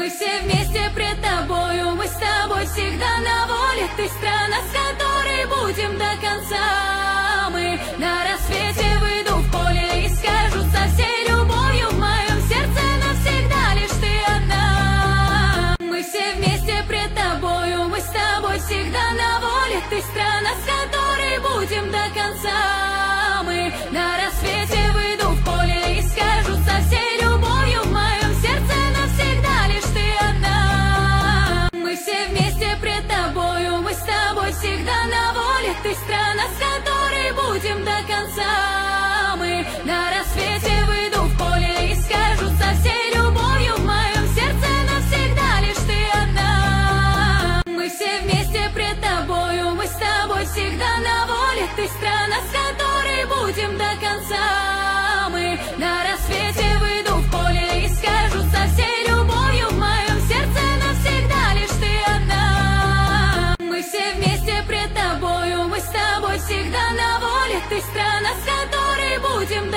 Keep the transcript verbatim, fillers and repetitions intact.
Мы все вместе пред тобою, мы с тобой всегда на воле. Ты страна, с которой будем до конца. Мы на рассвете выйду в поле и скажу со всей любовью в моем сердце навсегда лишь ты одна. Мы все вместе пред тобою, мы с тобой всегда на воле. Ты страна, с которой будем до конца. Мы на рассвете выйду в поле и скажу со всей любовью в моем сердце навсегда лишь ты одна. Мы все вместе пред тобою, мы с тобой всегда на воле. Ты страна, с которой будем до конца. Мы на рассвете выйду в поле и скажу со всей любовью в моем сердце навсегда лишь ты одна. Мы все вместе пред тобою, мы с тобой всегда на воле. Ты страна, с которой будем до конца. Мы на рассвете выйду в поле и скажу со всей любовью в моем сердце навсегда лишь ты одна. Мы все вместе пред тобою, мы с тобой всегда на воле. Ты страна, с которой будем до